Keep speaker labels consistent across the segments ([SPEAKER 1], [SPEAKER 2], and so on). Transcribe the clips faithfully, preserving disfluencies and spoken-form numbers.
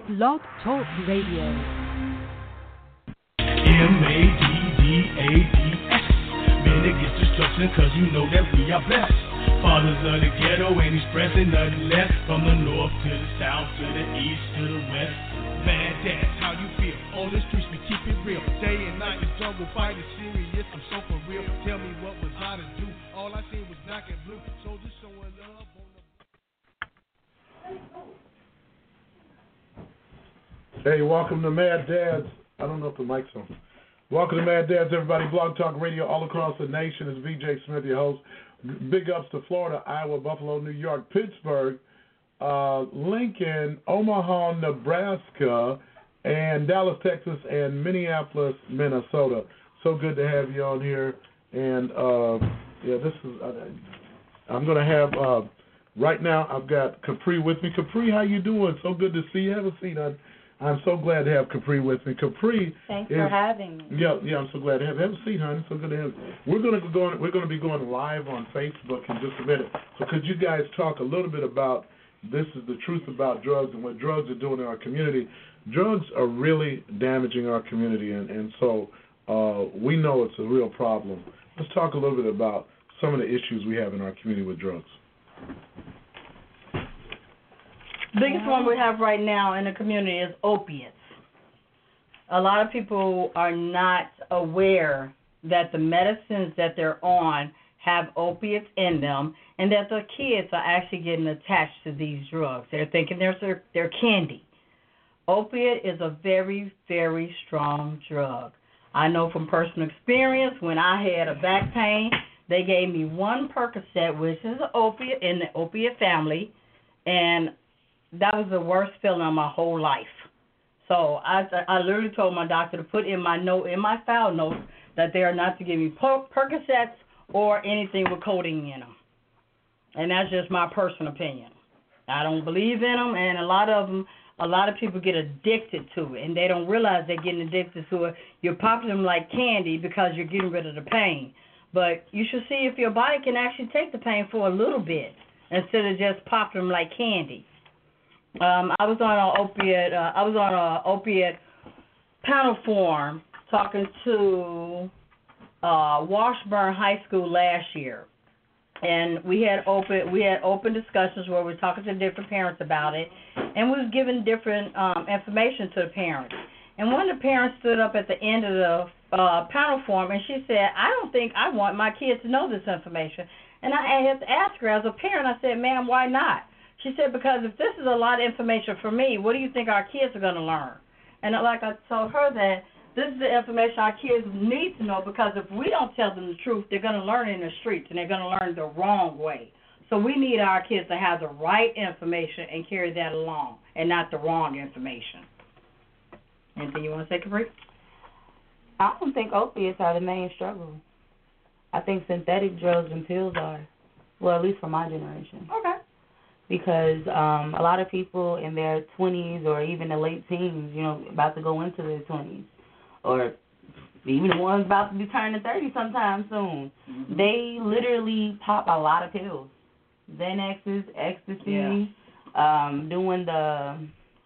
[SPEAKER 1] Blog Talk Radio.
[SPEAKER 2] M A D D A D S. Man, it gets destruction cause you know that we are blessed. Fathers of the ghetto ain't expressing nothing less. From the north to the south, to the east, to the west. Man, that's how you feel. On the streets we keep it real. Day and night the jungle fight is serious. I'm so for real. Tell me what was I to do? All I seen was black and blue. Soldiers showing love on the...
[SPEAKER 3] Hey, welcome to Mad Dads. I don't know if the mic's on. Welcome to Mad Dads, everybody. Blog Talk Radio all across the nation. It's V J Smith, your host. Big ups to Florida, Iowa, Buffalo, New York, Pittsburgh, uh, Lincoln, Omaha, Nebraska, and Dallas, Texas, and Minneapolis, Minnesota. So good to have you on here. And, uh, yeah, this is, uh, I'm going to have, uh, right now, I've got Capri with me. Capri, how you doing? So good to see you. Have a seat. I, I'm so glad to have Capri with me. Capri,
[SPEAKER 4] thanks
[SPEAKER 3] is,
[SPEAKER 4] for having me.
[SPEAKER 3] Yeah, yeah, I'm so glad to have you. Have a seat, honey. So good to have you. We're going to go. On, we're going to be going live on Facebook in just a minute. So could you guys talk a little bit about this? Is the truth about drugs and what drugs are doing in our community? Drugs are really damaging our community, and and so uh, we know it's a real problem. Let's talk a little bit about some of the issues we have in our community with drugs.
[SPEAKER 4] The biggest one we have right now in the community is opiates. A lot of people are not aware that the medicines that they're on have opiates in them and that the kids are actually getting attached to these drugs. They're thinking they're, they're candy. Opiate is a very, very strong drug. I know from personal experience, when I had a back pain, they gave me one Percocet, which is an opiate in the opiate family, and that was the worst feeling of my whole life. So I, I literally told my doctor to put in my note, in my file notes, that they are not to give me Percocets or anything with codeine in them. And that's just my personal opinion. I don't believe in them, and a lot of them, a lot of people get addicted to it, and they don't realize they're getting addicted to it. You're popping them like candy because you're getting rid of the pain. But you should see if your body can actually take the pain for a little bit instead of just popping them like candy. Um, I was on an opiate. Uh, I was on an opiate panel forum talking to uh, Washburn High School last year, and we had open we had open discussions where we were talking to different parents about it, and we was giving different um, information to the parents. And one of the parents stood up at the end of the uh, panel forum, and she said, "I don't think I want my kids to know this information." And I had to ask her as a parent. I said, "Ma'am, why not?" She said, because if this is a lot of information for me, what do you think our kids are going to learn? And like I told her that this is the information our kids need to know, because if we don't tell them the truth, they're going to learn in the streets, and they're going to learn the wrong way. So we need our kids to have the right information and carry that along, and not the wrong information. Anything you want to say, Capri?
[SPEAKER 5] I don't think opiates are the main struggle. I think synthetic drugs and pills are, well, at least for my generation.
[SPEAKER 4] Okay.
[SPEAKER 5] Because um, a lot of people in their twenties or even the late teens, you know, about to go into their twenties, or even the ones about to be turning thirty sometime soon, mm-hmm. they literally pop a lot of pills. Xanaxes, ecstasy,
[SPEAKER 4] yeah.
[SPEAKER 5] um, doing the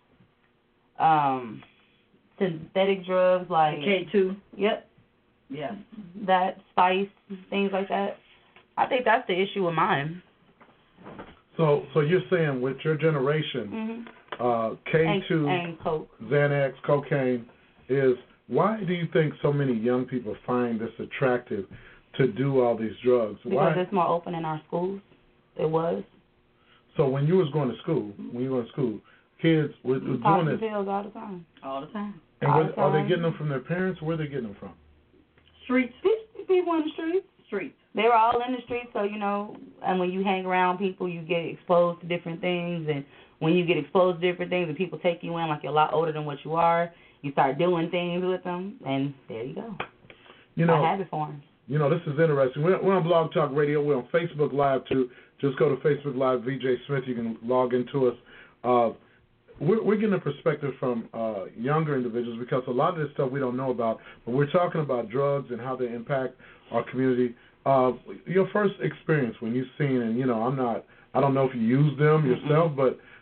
[SPEAKER 5] um, synthetic drugs like
[SPEAKER 4] K two.
[SPEAKER 5] Yep.
[SPEAKER 4] Yeah.
[SPEAKER 5] That, spice, things like that. I think that's the issue with mine.
[SPEAKER 3] So, so you're saying with your generation,
[SPEAKER 5] mm-hmm.
[SPEAKER 3] uh, K two,
[SPEAKER 5] and, and Coke.
[SPEAKER 3] Xanax, cocaine, is why do you think so many young people find this attractive to do all these drugs?
[SPEAKER 5] Because
[SPEAKER 3] why?
[SPEAKER 5] It's more open in our schools. It was.
[SPEAKER 3] So when you was going to school, when you were in school, kids were, were doing this
[SPEAKER 5] pills all the time.
[SPEAKER 4] All the time.
[SPEAKER 3] And
[SPEAKER 5] all
[SPEAKER 3] where,
[SPEAKER 5] the time.
[SPEAKER 3] Are they getting them from their parents? Where are they getting them from?
[SPEAKER 4] Streets.
[SPEAKER 5] People in the streets.
[SPEAKER 4] Streets.
[SPEAKER 5] They were all in the streets, so, you know, and when you hang around people, you get exposed to different things, and when you get exposed to different things and people take you in like you're a lot older than what you are, you start doing things with them, and there you go.
[SPEAKER 3] You know,
[SPEAKER 5] I have it for them.
[SPEAKER 3] You know, this is interesting. We're, we're on Blog Talk Radio. We're on Facebook Live, too. Just go to Facebook Live, V J Smith. You can log into us. Uh, we're, we're getting a perspective from uh, younger individuals because a lot of this stuff we don't know about, but we're talking about drugs and how they impact our community. Uh, your first experience when you've seen, and, you know, I'm not, I don't know if you use them yourself, mm-hmm. but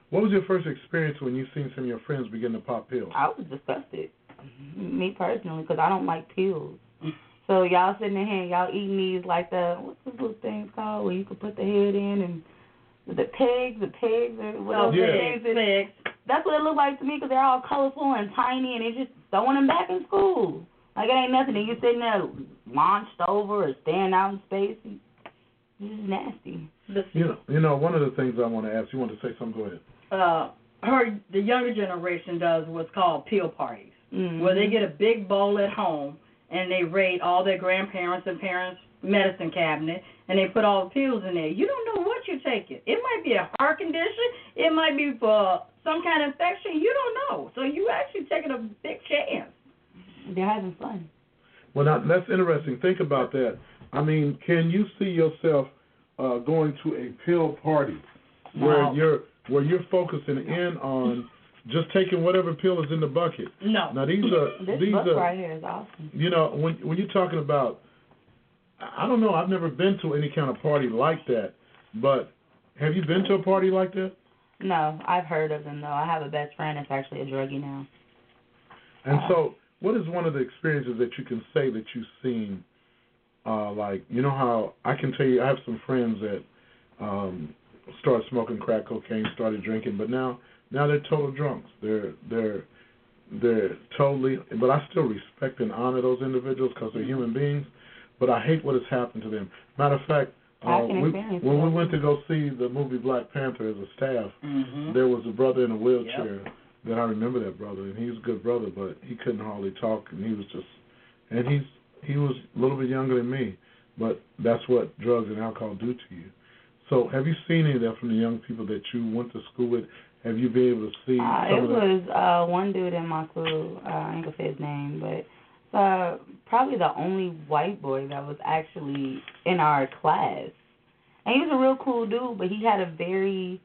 [SPEAKER 3] What was your first experience when you seen some of your friends begin to pop pills?
[SPEAKER 5] I was disgusted, me personally, because I don't like pills. So y'all sitting in here, y'all eating these like the, what's those little things called where you can put the head in and the pegs, the pegs, or whatever.
[SPEAKER 4] Oh,
[SPEAKER 3] yeah.
[SPEAKER 4] pegs, pegs.
[SPEAKER 5] That's what it looked like to me because they're all colorful and tiny and they're just throwing them back in school. Like it ain't nothing. And you're sitting there launched over or standing out in space. This is nasty.
[SPEAKER 3] You know, you know, one of the things I want to ask, you want to say something? Go ahead.
[SPEAKER 4] Uh, her, the younger generation does what's called pill parties,
[SPEAKER 5] mm-hmm.
[SPEAKER 4] where they get a big bowl at home and they raid all their grandparents and parents' medicine cabinet, and they put all the pills in there. You don't know what you're taking. It might be a heart condition. It might be for some kind of infection. You don't know. So you actually taking a big chance.
[SPEAKER 5] They're having fun.
[SPEAKER 3] Well, now, that's interesting. Think about that. I mean, can you see yourself uh, going to a pill party where
[SPEAKER 5] No.
[SPEAKER 3] you're where you're focusing in on just taking whatever pill is in the bucket?
[SPEAKER 4] No.
[SPEAKER 3] Now these are
[SPEAKER 5] This
[SPEAKER 3] these
[SPEAKER 5] book
[SPEAKER 3] are
[SPEAKER 5] right here is awesome.
[SPEAKER 3] you know when when you're talking about, I don't know, I've never been to any kind of party like that, but have you been to a party like that?
[SPEAKER 5] No, I've heard of them though. I have a best friend that's actually a druggie now.
[SPEAKER 3] And
[SPEAKER 5] Uh,
[SPEAKER 3] so, what is one of the experiences that you can say that you've seen? Uh, like, you know how I can tell you, I have some friends that um, started smoking crack cocaine, started drinking, but now now they're total drunks. They're they're they're totally. But I still respect and honor those individuals because they're human beings. But I hate what has happened to them. Matter of fact,
[SPEAKER 5] I
[SPEAKER 3] uh,
[SPEAKER 5] can
[SPEAKER 3] we,
[SPEAKER 5] experience
[SPEAKER 3] when
[SPEAKER 5] that.
[SPEAKER 3] we went to go see the movie Black Panther as a staff,
[SPEAKER 4] Mm-hmm.
[SPEAKER 3] there was a brother in a wheelchair. That I remember that brother, and he was a good brother, but he couldn't hardly talk, and he was just, and he's he was a little bit younger than me, but that's what drugs and alcohol do to you. So, have you seen any of that from the young people that you went to school with? Have you been able to see
[SPEAKER 5] Uh,
[SPEAKER 3] some
[SPEAKER 5] it
[SPEAKER 3] of that?
[SPEAKER 5] was uh, one dude in my school, uh, I ain't gonna say his name, but uh, probably the only white boy that was actually in our class. And he was a real cool dude, but he had a very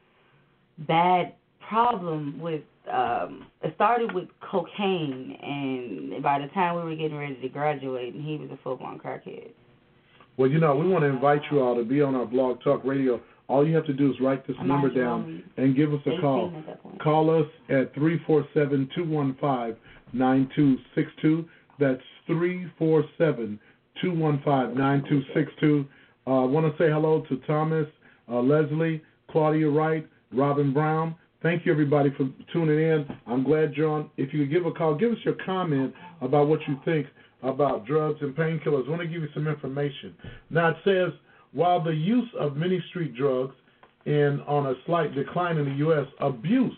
[SPEAKER 5] bad problem with, um, it started with cocaine, and by the time we were getting ready to graduate, and he was a full-blown crackhead.
[SPEAKER 3] Well, you know, we want to invite you all to be on our Blog Talk Radio. All you have to do is write this
[SPEAKER 5] I'm
[SPEAKER 3] number
[SPEAKER 5] actually
[SPEAKER 3] down
[SPEAKER 5] only
[SPEAKER 3] and give us a call.
[SPEAKER 5] eighteen at that point.
[SPEAKER 3] Call us at three four seven, two one five, nine two six two. That's three four seven, two one five, nine two six two. Uh, I want to say hello to Thomas, uh, Leslie, Claudia Wright, Robin Brown. Thank you, everybody, for tuning in. I'm glad you're on. If you could give a call, give us your comment about what you think about drugs and painkillers. I want to give you some information. Now, it says, while the use of many street drugs is on a slight decline in the U S, abuse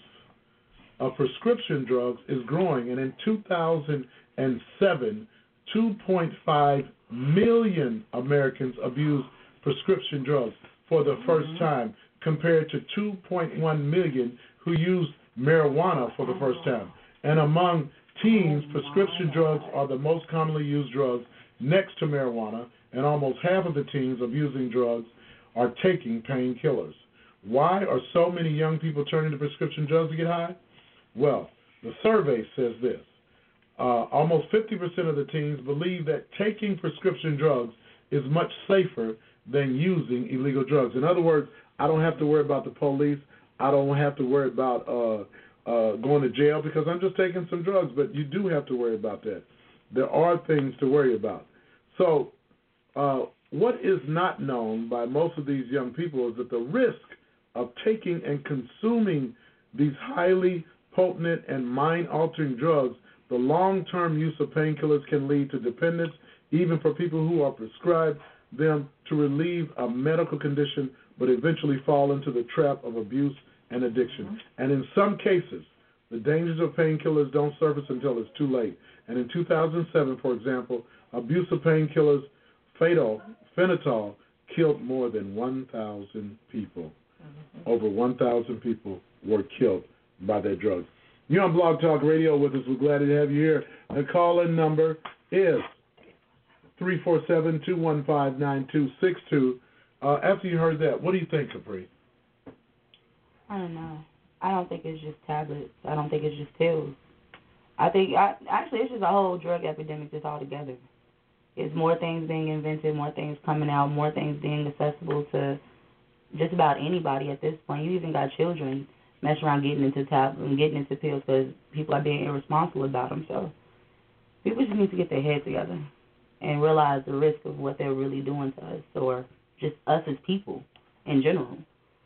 [SPEAKER 3] of prescription drugs is growing. And in two thousand seven, two point five million Americans abused prescription drugs for the first time, compared to two point one million who used marijuana for the first time. And among teens, prescription drugs are the most commonly used drugs next to marijuana, and almost half of the teens abusing drugs are taking painkillers. Why are so many young people turning to prescription drugs to get high? Well, the survey says this. Uh, almost fifty percent of the teens believe that taking prescription drugs is much safer than using illegal drugs. In other words, I don't have to worry about the police. I don't have to worry about uh, uh, going to jail because I'm just taking some drugs, but you do have to worry about that. There are things to worry about. So uh, what is not known by most of these young people is that the risk of taking and consuming these highly potent and mind-altering drugs, the long-term use of painkillers can lead to dependence, even for people who are prescribed them to relieve a medical condition, but eventually fall into the trap of abuse and addiction. And in some cases, the dangers of painkillers don't surface until it's too late. And in two thousand seven, for example, abuse of painkillers, fatal, phenitol, killed more than one thousand people. Mm-hmm. Over one thousand people were killed by that drug. You're on Blog Talk Radio with us. We're glad to have you here. The call-in number is three four seven, two one five, nine two six two. Uh, after you heard that, what do you think, Capri?
[SPEAKER 5] I don't know. I don't think it's just tablets. I don't think it's just pills. I think, I, actually, it's just a whole drug epidemic just altogether. It's more things being invented, more things coming out, more things being accessible to just about anybody at this point. You even got children. mess around getting into tablets and getting into pills because people are being irresponsible about them. So people just need to get their head together and realize the risk of what they're really doing to us, or just us as people in general.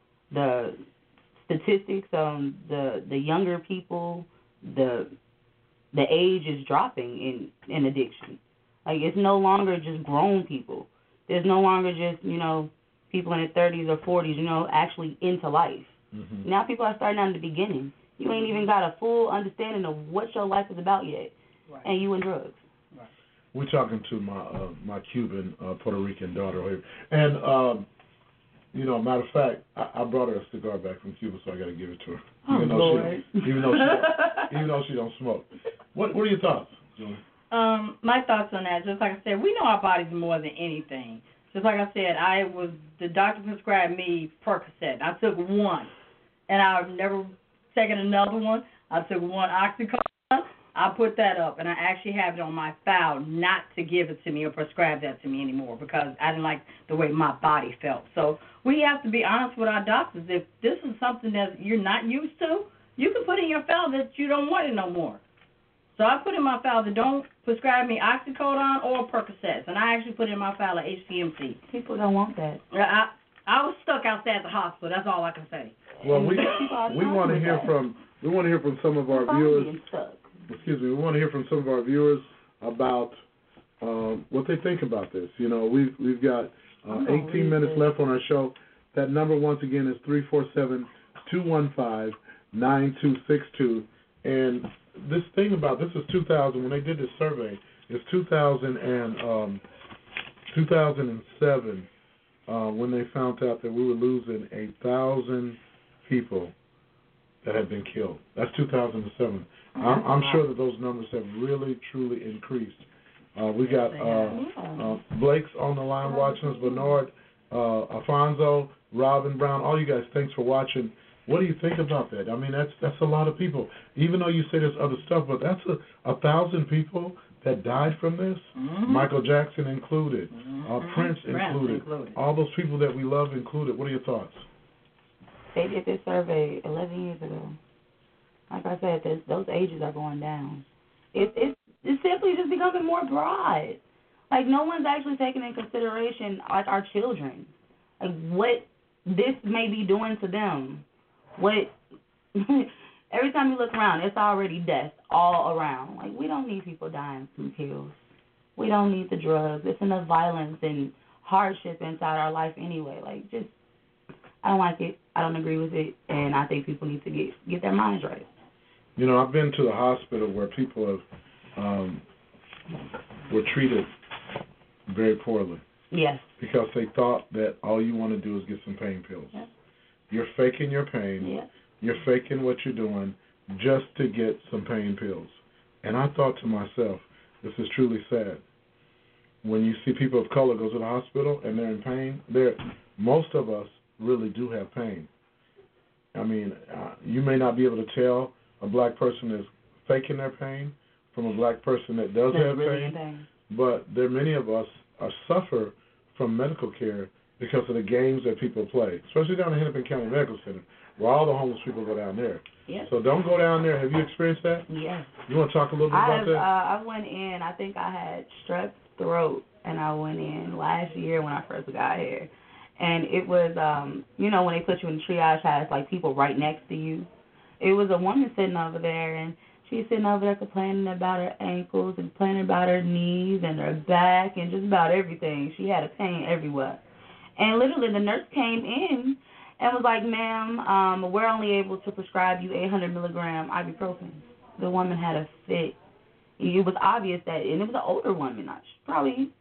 [SPEAKER 5] The statistics on the the younger people, the the age is dropping in, in addiction. Like, it's no longer just grown people. There's no longer just, you know, people in their thirties or forties, you know, actually into life. Mm-hmm. Now people are starting out in the beginning. You ain't even got a full understanding of what your life is about yet, right. And you in drugs.
[SPEAKER 3] Right. We're talking to my uh, my Cuban uh, Puerto Rican daughter here, and um, you know, matter of fact, I, I brought her a cigar back from Cuba, so I got to give it to her.
[SPEAKER 5] Oh,
[SPEAKER 3] even though
[SPEAKER 5] Lord.
[SPEAKER 3] she don't, even though she don't, even though she don't smoke. What What are your thoughts, Julie?
[SPEAKER 4] Um, my thoughts on that, just like I said, we know our bodies more than anything. Just like I said, I was the doctor prescribed me Percocet. I took one, and I've never taken another one. I took one Oxycontin. I put that up, and I actually have it on my file not to give it to me or prescribe that to me anymore because I didn't like the way my body felt. So we have to be honest with our doctors. If this is something that you're not used to, you can put in your file that you don't want it no more. So I put in my file that don't prescribe me Oxycodone or Percocets, and I actually put in my file at H C M C.
[SPEAKER 5] People don't want that.
[SPEAKER 4] I I was stuck outside the hospital. That's all I can say.
[SPEAKER 3] Well, we we want to hear that. from we want to hear from some of our viewers. Excuse me. We want to hear from some of our viewers about um, what they think about this. You know, we've we've got uh, eighteen minutes left on our show. That number once again is three four seven, two one five, nine two six two, and this thing about this is two thousand. When they did this survey, it's two thousand and um, two thousand seven uh, when they found out that we were losing a thousand people that had been killed. That's two thousand seven. I'm, I'm sure that those numbers have really truly increased. Uh, we got uh, uh, Blake's on the line watching us. Bernard, uh, Alfonso, Robin Brown, all you guys. Thanks for watching. What do you think about that? I mean, that's that's a lot of people. Even though you say there's other stuff, but that's a, a thousand people that died from this. Mm-hmm. Michael Jackson included, mm-hmm. uh, Prince included, included, all those people that we love included. What are your thoughts?
[SPEAKER 5] They did this survey eleven years ago. Like I said, this, those ages are going down. It, it, it's simply just becoming more broad. Like, no one's actually taking into consideration, like, our children. Like, what this may be doing to them. What every time you look around, it's already death all around. Like, we don't need people dying from pills. We don't need the drugs. It's enough violence and hardship inside our life anyway. Like, just, I don't like it. I don't agree with it, and I think people need to get get their minds right.
[SPEAKER 3] You know, I've been to the hospital where people have um, were treated very poorly.
[SPEAKER 5] Yes.
[SPEAKER 3] Because they thought that all you want to do is get some pain pills. Yes. You're faking your pain.
[SPEAKER 5] Yes.
[SPEAKER 3] You're faking what you're doing just to get some pain pills. And I thought to myself, this is truly sad. When you see people of color go to the hospital and they're in pain, they're, most of us really do have pain. I mean, uh, you may not be able to tell a black person is faking their pain from a black person that does
[SPEAKER 5] That's
[SPEAKER 3] have
[SPEAKER 5] really
[SPEAKER 3] pain,
[SPEAKER 5] pain,
[SPEAKER 3] but there are many of us are suffer from medical care because of the games that people play, especially down in Hennepin County Medical Center, where all the homeless people go down there.
[SPEAKER 5] Yes.
[SPEAKER 3] So don't go down there. Have you experienced that?
[SPEAKER 5] Yes.
[SPEAKER 3] You want to talk a little bit
[SPEAKER 5] I
[SPEAKER 3] about
[SPEAKER 5] have,
[SPEAKER 3] that?
[SPEAKER 5] Uh, I went in, I think I had strep throat, and I went in last year when I first got here. And it was, um, you know, when they put you in the triage house, like people right next to you. It was a woman sitting over there, and she's sitting over there complaining about her ankles and complaining about her knees and her back and just about everything. She had a pain everywhere. And literally the nurse came in and was like, ma'am, um, we're only able to prescribe you eight hundred milligram ibuprofen. The woman had a fit. It was obvious that, and it was an older woman, not probably,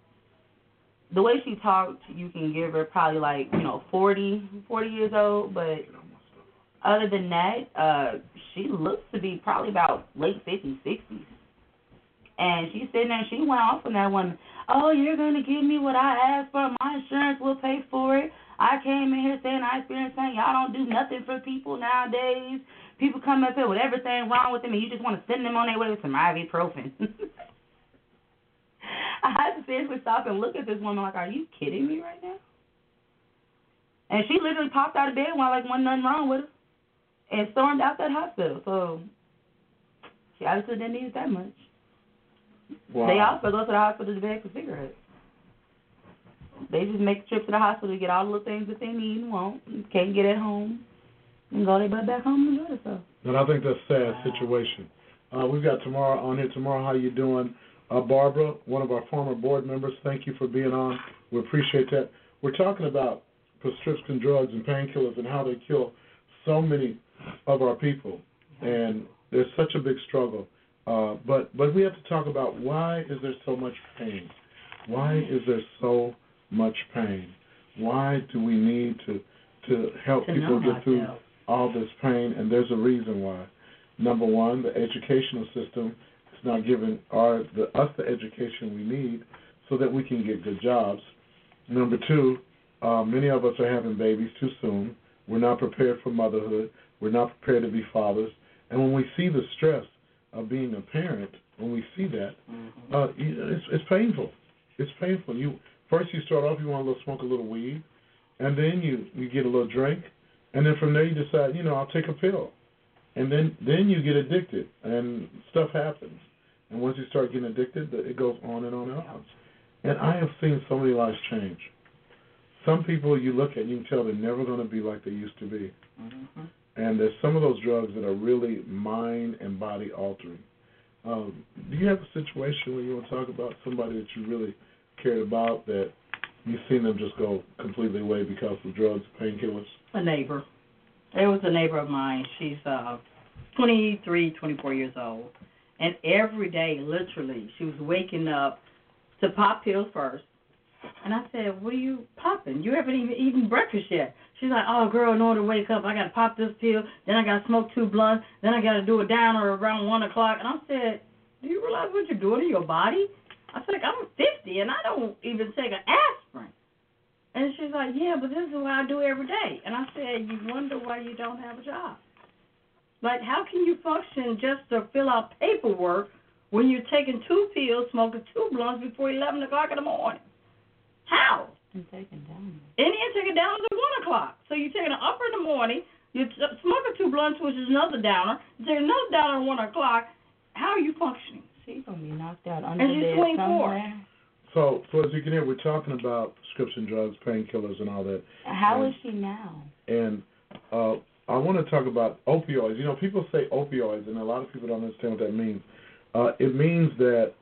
[SPEAKER 5] the way she talked, you can give her probably like, you know, forty, forty years old, but other than that, uh, she looks to be probably about late fifties, sixties. And she's sitting there and she went off on that woman. Oh, you're going to give me what I asked for. My insurance will pay for it. I came in here saying I experienced pain. Y'all don't do nothing for people nowadays. People come up here with everything wrong with them and you just want to send them on their way with some ibuprofen. I had to seriously stop and look at this woman like, are you kidding me right now? And she literally popped out of bed while like wasn't nothing wrong with her. and stormed out that hospital. So she obviously didn't need it that much.
[SPEAKER 3] Wow.
[SPEAKER 5] They also go to the hospital to beg for cigarettes. They just make the trip to the hospital to get all the little things that they need and want. Can't get at home. And go their butt back home and enjoy themselves.
[SPEAKER 3] And I think that's a sad situation. Uh, we've got Tamara on here. Tamara, how you doing? Uh, Barbara, one of our former board members, thank you for being on. We appreciate that. We're talking about prescription drugs and painkillers and how they kill so many of our people. And there's such a big struggle. Uh, but but we have to talk about why is there so much pain? Why is there so much pain? Why do we need to to help
[SPEAKER 4] to
[SPEAKER 3] people get through
[SPEAKER 4] ourselves.
[SPEAKER 3] all this pain? And there's a reason why. Number one, the educational system is not giving our the, us the education we need so that we can get good jobs. Number two, uh, many of us are having babies too soon. We're not prepared for motherhood. We're not prepared to be fathers. And when we see the stress of being a parent, when we see that, mm-hmm. uh, it's, it's painful. It's painful. You first you start off, you want to little, smoke a little weed, and then you, you get a little drink, and then from there you decide, you know, I'll take a pill, and then then you get addicted, and stuff happens. And once you start getting addicted, it goes on and on and on. And I have seen so many lives change. Some people you look at, you can tell they're never going to be like they used to be. Mm-hmm. And there's some of those drugs that are really mind and body altering. Um, do you have a situation where you want to talk about somebody that you really cared about that you've seen them just go completely away because of drugs, painkillers?
[SPEAKER 4] A neighbor. There was a neighbor of mine. She's uh, twenty-three, twenty-four years old. And every day, literally, she was waking up to pop pills first. And I said, what are you popping? You haven't even eaten breakfast yet. She's like, oh, girl, in order to wake up, I got to pop this pill. Then I got to smoke two blunts. Then I got to do a downer around one o'clock. And I said, do you realize what you're doing to your body? I said, I'm fifty, and I don't even take an aspirin. And she's like, yeah, but this is what I do every day. And I said, you wonder why you don't have a job. Like, how can you function just to fill out paperwork when you're taking two pills, smoking two blunts before eleven o'clock in the morning? How?
[SPEAKER 5] And taking down.
[SPEAKER 4] And then taking down at one o'clock. So you're taking an upper in the morning, you're t- smoking two blunts, which is another downer, you take another downer at one o'clock. How are you functioning?
[SPEAKER 5] She's going to be knocked out under
[SPEAKER 4] and
[SPEAKER 5] the bed somewhere.
[SPEAKER 3] So, so as you can hear, we're talking about prescription drugs, painkillers, and all that.
[SPEAKER 5] How
[SPEAKER 3] and,
[SPEAKER 5] is she now?
[SPEAKER 3] And uh, I want to talk about opioids. You know, people say opioids, and a lot of people don't understand what that means. Uh, it means that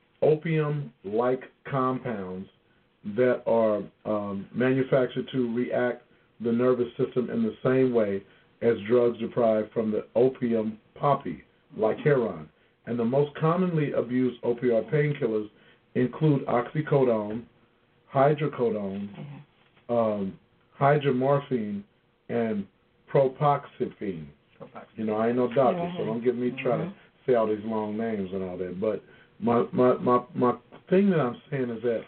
[SPEAKER 3] opium-like compounds that are um, manufactured to react the nervous system in the same way as drugs derived from the opium poppy, like heroin. And the most commonly abused opioid painkillers include oxycodone, hydrocodone, um, hydromorphine, and propoxyphene. You know, I ain't no doctor, mm-hmm. so don't get me trying mm-hmm. to say all these long names and all that. But my, my, my, my thing that I'm saying is that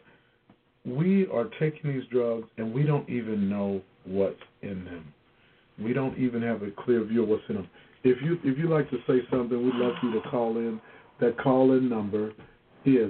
[SPEAKER 3] we are taking these drugs and we don't even know what's in them. We don't even have a clear view of what's in them. If you if you like to say something, we'd love for you to call in. That call-in number is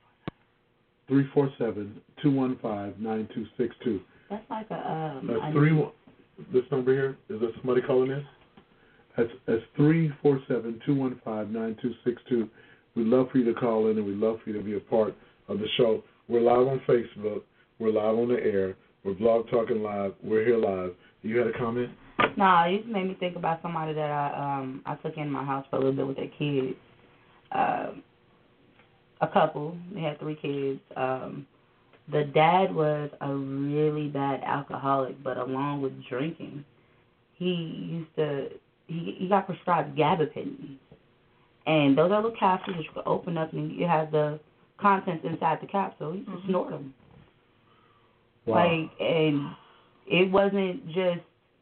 [SPEAKER 3] three four seven, two one five, nine two six two.
[SPEAKER 5] That's like a... Um,
[SPEAKER 3] That's three, this number here, is there somebody calling in? That's, that's three four seven, two one five, nine two six two. We'd love for you to call in, and we'd love for you to be a part of the show. We're live on Facebook. We're live on the air. We're Blog Talking Live. We're here live. You had a comment?
[SPEAKER 5] No, it just made me think about somebody that I um I took in my house for a little bit with their kids. Um, a couple. They had three kids. Um, the dad was a really bad alcoholic, but along with drinking, he used to he he got prescribed gabapentin, and those are little capsules that you can open up and it has the contents inside the capsule. You just snort them.
[SPEAKER 3] Wow.
[SPEAKER 5] Like, and it wasn't just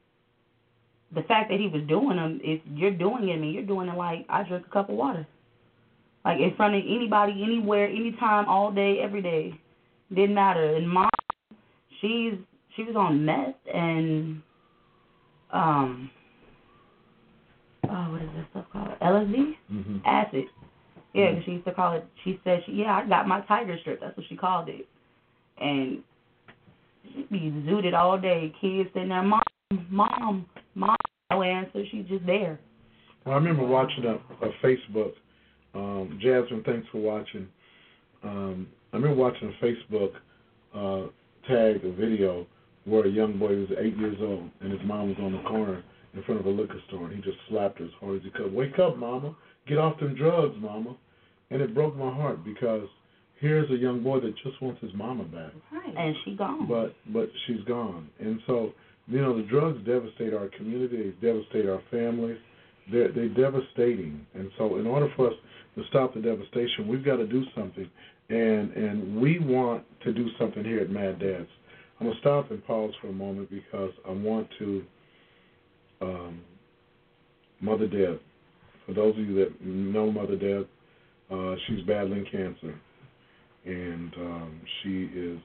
[SPEAKER 5] the fact that he was doing them. If you're doing it, I mean, you're doing it like I drink a cup of water. Like in front of anybody, anywhere, anytime, all day, every day. Didn't matter. And mom, she's she was on meth and um oh what is that stuff called? L S D?
[SPEAKER 3] Mm-hmm.
[SPEAKER 5] Acid. Yeah, mm-hmm. She used to call it. She said, she, "Yeah, I got my tiger strip." That's what she called it. And she'd be zooted all day. Kids sitting there, mom, mom, mom. no answer. She's just there.
[SPEAKER 3] Well, I remember watching a, a Facebook. Um, Jasmine, thanks for watching. Um, I remember watching a Facebook uh, tag, a video where a young boy was eight years old and his mom was on the corner in front of a liquor store, and he just slapped her as hard as he could. Wake up, mama. Get off them drugs, mama. And it broke my heart because here's a young boy that just wants his mama back.
[SPEAKER 5] Right. And she gone.
[SPEAKER 3] But but she's gone. And so, you know, the drugs devastate our community. They devastate our families. They're, they're devastating. And so in order for us to stop the devastation, we've got to do something. And and we want to do something here at Mad Dads. I'm going to stop and pause for a moment because I want to, um, Mother Deb, for those of you that know Mother Deb, uh, she's battling cancer. And um, she is,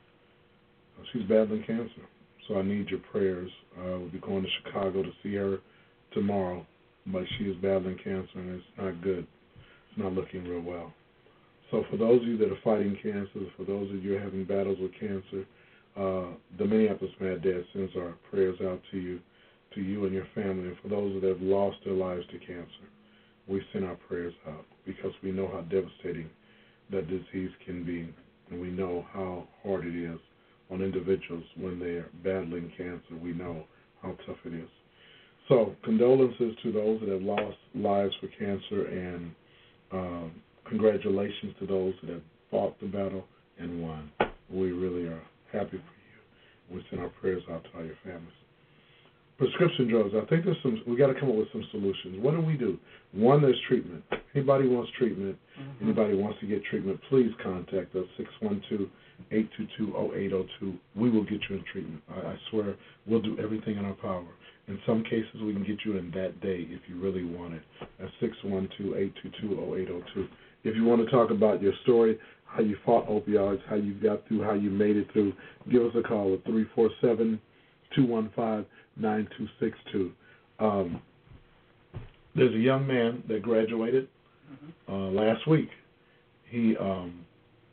[SPEAKER 3] she's battling cancer. So I need your prayers. Uh, we'll be going to Chicago to see her tomorrow, but she is battling cancer and it's not good. It's not looking real well. So for those of you that are fighting cancer, for those of you having battles with cancer, uh, the Minneapolis Mad Dad sends our prayers out to you, to you and your family. And for those that have lost their lives to cancer, we send our prayers out because we know how devastating that disease can be, and we know how hard it is on individuals when they are battling cancer. We know how tough it is. So condolences to those that have lost lives for cancer, and um, congratulations to those that have fought the battle and won. We really are happy for you. We send our prayers out to all your families. Prescription drugs. I think there's some. We got to come up with some solutions. What do we do? One, there's treatment. Anybody wants treatment? Mm-hmm. Anybody wants to get treatment? Please contact us six one two, eight two two, zero eight zero two. We will get you in treatment. I, I swear, we'll do everything in our power. In some cases, we can get you in that day if you really want it. That's six one two, eight two two, zero eight zero two. If you want to talk about your story, how you fought opioids, how you got through, how you made it through, give us a call at three four seven, two one five, nine two six two. Um, there's a young man that graduated uh, last week. He um,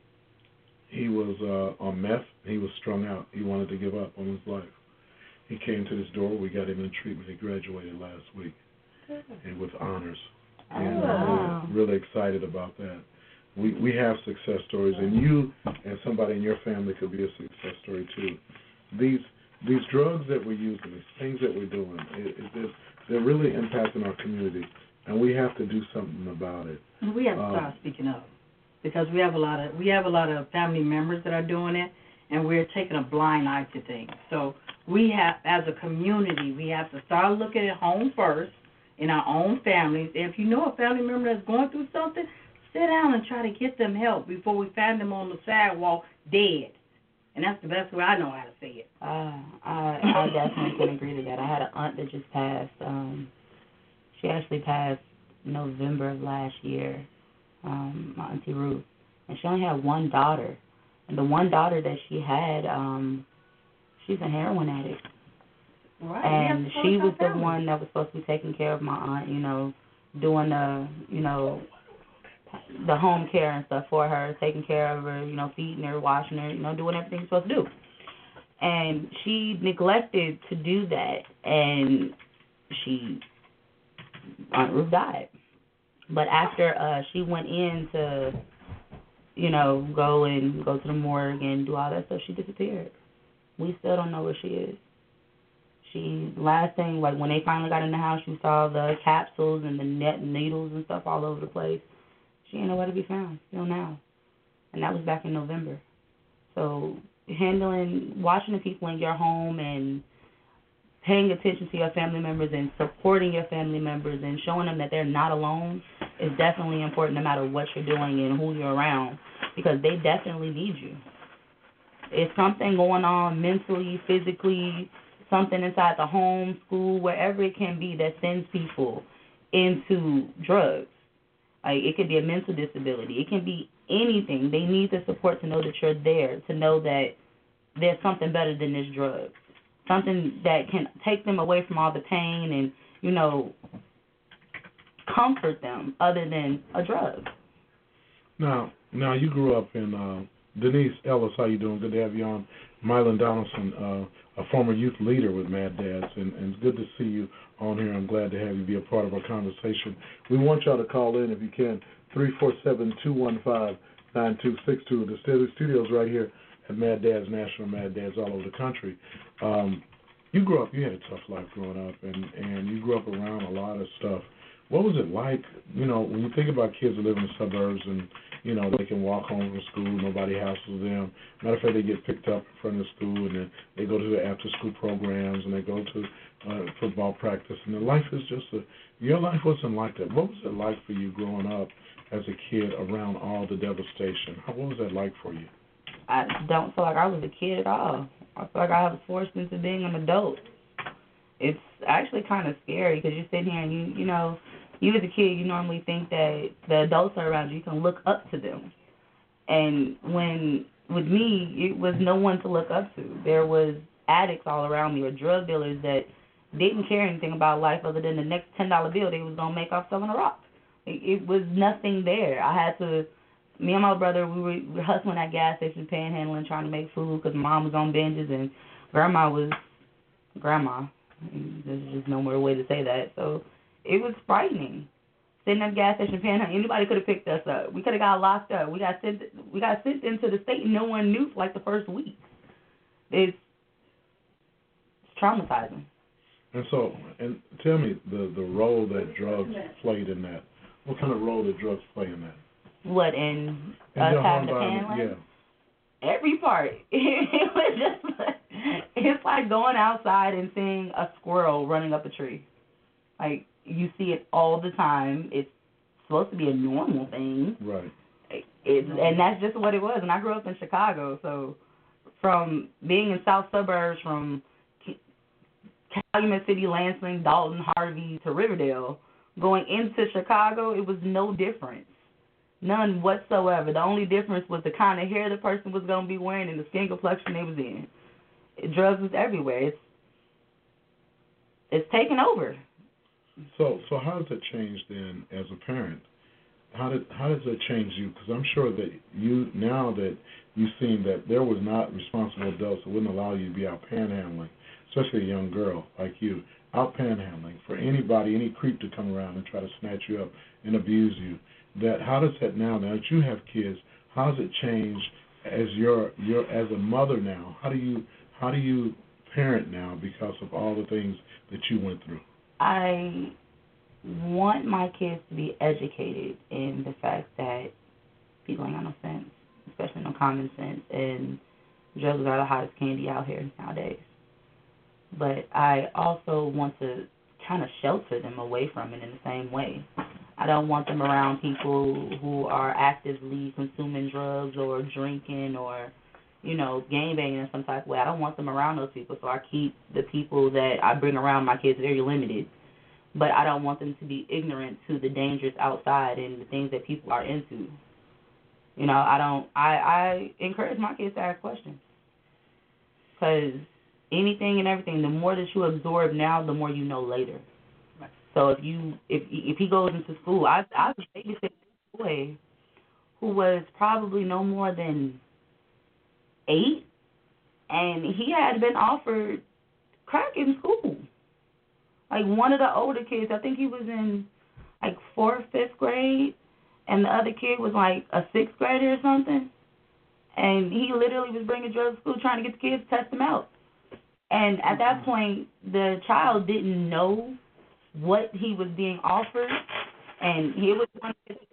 [SPEAKER 3] he was uh, on meth. He was strung out. He wanted to give up on his life. He came to this door. We got him in treatment. He graduated last week, and with honors. And
[SPEAKER 5] wow.
[SPEAKER 3] I'm really, really excited about that. We we have success stories, and you and somebody in your family could be a success story too. These these drugs that we're using, these things that we're doing, it, it, they're really impacting our community, and we have to do something about it.
[SPEAKER 4] And we have to
[SPEAKER 3] um,
[SPEAKER 4] start speaking up, because we have a lot of we have a lot of family members that are doing it, and we're taking a blind eye to things. So we have, as a community, we have to start looking at home first in our own families. If you know a family member that's going through something, sit down and try to get them help before we find them on the sidewalk dead. And that's the best way I know how to say it.
[SPEAKER 5] Uh, I, I definitely can agree to that. I had an aunt that just passed. Um, she actually passed November of last year, um, my Auntie Ruth. And she only had one daughter. And the one daughter that she had, um, she's a heroin addict.
[SPEAKER 4] Right.
[SPEAKER 5] And she was the one that was supposed to be taking care of my aunt, you know, doing the, you know, the home care and stuff for her, taking care of her, you know, feeding her, washing her, you know, doing everything she's supposed to do. And she neglected to do that, and she, Aunt Ruth died. But after uh, she went in to, you know, go and go to the morgue and do all that stuff, she disappeared. We still don't know where she is. She, last thing, like when they finally got in the house, you saw the capsules and the net needles and stuff all over the place. She ain't nowhere to be found, still now. And that was back in November. So handling, watching the people in your home and paying attention to your family members and supporting your family members and showing them that they're not alone is definitely important no matter what you're doing and who you're around, because they definitely need you. If something going on mentally, physically, something inside the home, school, wherever it can be that sends people into drugs, like it could be a mental disability, it can be anything. They need the support to know that you're there, to know that there's something better than this drug, something that can take them away from all the pain and, you know, comfort them other than a drug.
[SPEAKER 3] Now, now you grew up in, uh, Denise Ellis, how you doing? Good to have you on. Mylan Donaldson, uh, a former youth leader with Mad Dads, and, and it's good to see you on here. I'm glad to have you be a part of our conversation. We want y'all to call in if you can, three four seven, two one five, nine two six two. The studio's right here at Mad Dads National, Mad Dads all over the country. Um, you grew up, you had a tough life growing up, and, and you grew up around a lot of stuff. What was it like, you know, when you think about kids who live in the suburbs and, you know, they can walk home from school, nobody hassles them. Matter of fact, they get picked up in front of the school, and then they go to the after-school programs, and they go to uh, football practice, and their life is just a, your life wasn't like that. What was it like for you growing up as a kid around all the devastation? How, what was that like for you?
[SPEAKER 5] I don't feel like I was a kid at all. I feel like I was forced into being an adult. It's actually kind of scary because you're sitting here and you, you know, you as a kid, you normally think that the adults are around you, you can look up to them. And when, with me, it was no one to look up to. There was addicts all around me or drug dealers that didn't care anything about life other than the next ten dollar bill they was going to make off selling a rock. It, it was nothing there. I had to, me and my brother, we were, we were hustling at gas stations, panhandling, trying to make food because mom was on binges and grandma was grandma. There's just no more way to say that. So it was frightening. Sitting at the gas station, panhandling, anybody could have picked us up. We could have got locked up. We got sent. We got sent into the state, and no one knew for like the first week. It's, it's traumatizing.
[SPEAKER 3] And so, and tell me the the role that drugs played in that. What kind of role did drugs play in that?
[SPEAKER 5] What, in,
[SPEAKER 3] in
[SPEAKER 5] us
[SPEAKER 3] your
[SPEAKER 5] having
[SPEAKER 3] home
[SPEAKER 5] a
[SPEAKER 3] environment?
[SPEAKER 5] Yeah. Every part. It was just like, it's like going outside and seeing a squirrel running up a tree. Like, you see it all the time. It's supposed to be a normal thing.
[SPEAKER 3] Right.
[SPEAKER 5] It, and that's just what it was. And I grew up in Chicago, so from being in south suburbs, from Calumet City, Lansing, Dalton, Harvey to Riverdale, going into Chicago, it was no difference. None whatsoever. The only difference was the kind of hair the person was going to be wearing and the skin complexion they was in. Drugs was everywhere. It's, it's taken over.
[SPEAKER 3] So, so how does it change then as a parent? How did how does it change you? Because I'm sure that you, now that you've seen that there was not responsible adults that wouldn't allow you to be out panhandling, especially a young girl like you, out panhandling for anybody, any creep to come around and try to snatch you up and abuse you. That how does that now? Now that you have kids, how does it change as your your as a mother now? How do you how do you parent now because of all the things that you went through?
[SPEAKER 5] I want my kids to be educated in the fact that people ain't got no sense, especially no common sense, and drugs are the hottest candy out here nowadays. But I also want to kind of shelter them away from it in the same way. I don't want them around people who are actively consuming drugs or drinking or, you know, gangbanging in some type of way. I don't want them around those people, so I keep the people that I bring around my kids very limited. But I don't want them to be ignorant to the dangers outside and the things that people are into. You know, I don't, I, I encourage my kids to ask questions. Because anything and everything, the more that you absorb now, the more you know later. So if you if if he goes into school, I I was babysitting this boy who was probably no more than eight, and he had been offered crack in school. Like one of the older kids, I think he was in like fourth, fifth grade, and the other kid was like a sixth grader or something. And he literally was bringing drugs to school trying to get the kids to test them out. And at that point, the child didn't know what he was being offered, and he was one of his,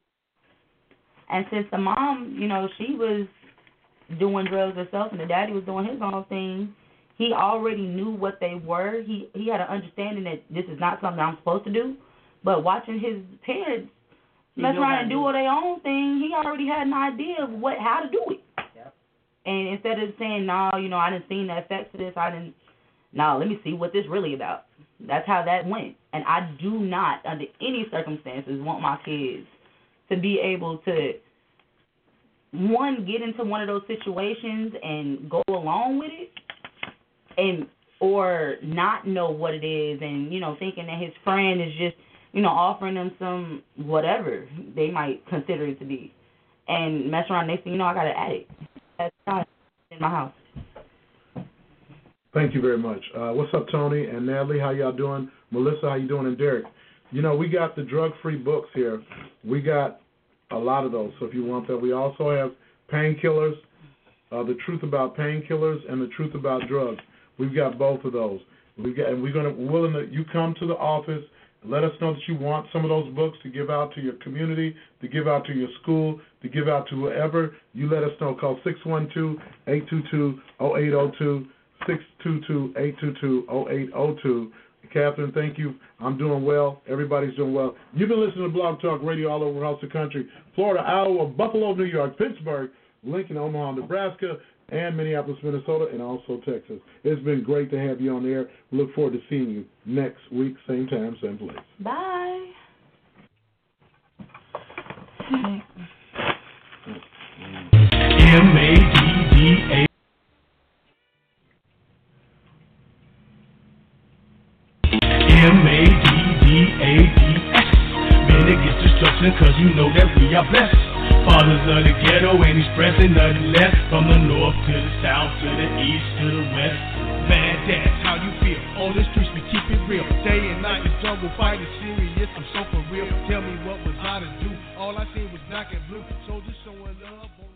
[SPEAKER 5] and since the mom, you know, she was doing drugs herself and the daddy was doing his own thing, he already knew what they were. He he had an understanding that this is not something I'm supposed to do, but watching his parents mess around and do all their own thing, he already had an idea of what how to do it. Yep. And instead of saying, no, you know, I didn't see the effects of this, I didn't, no, let me see what this really about. That's how that went. And I do not, under any circumstances, want my kids to be able to, one, get into one of those situations and go along with it, and or not know what it is and, you know, thinking that his friend is just, you know, offering them some whatever they might consider it to be. And mess around, next thing you know, I got an addict. That's not in my house.
[SPEAKER 3] Thank you very much. Uh, what's up, Tony and Natalie? How y'all doing? Melissa, how you doing? And Derek. You know, we got the drug-free books here. We got a lot of those, so if you want that. We also have painkillers, uh, the truth about painkillers and the truth about drugs. We've got both of those. We got, and we're gonna willing to you come to the office. Let us know that you want some of those books to give out to your community, to give out to your school, to give out to whoever. You let us know. Call six one two, eight two two, zero eight zero two, six two two, eight two two, zero eight zero two. Catherine, thank you. I'm doing well. Everybody's doing well. You've been listening to Blog Talk Radio all over across the country. Florida, Iowa, Buffalo, New York, Pittsburgh, Lincoln, Omaha, Nebraska, and Minneapolis, Minnesota, and also Texas. It's been great to have you on there. We look forward to seeing you next week, same time, same place.
[SPEAKER 5] Bye.
[SPEAKER 2] M A D D A M A D D A D S. Man against destruction, cause you know that we are blessed. Fathers of the ghetto ain't expressing nothing less. From the north to the south, to the east, to the west. Man, that's how you feel. On the streets we keep it real. Day and night this jungle fight is serious, I'm so for real. Tell me what was I to do? All I seen was black and blue. Soldiers showing love.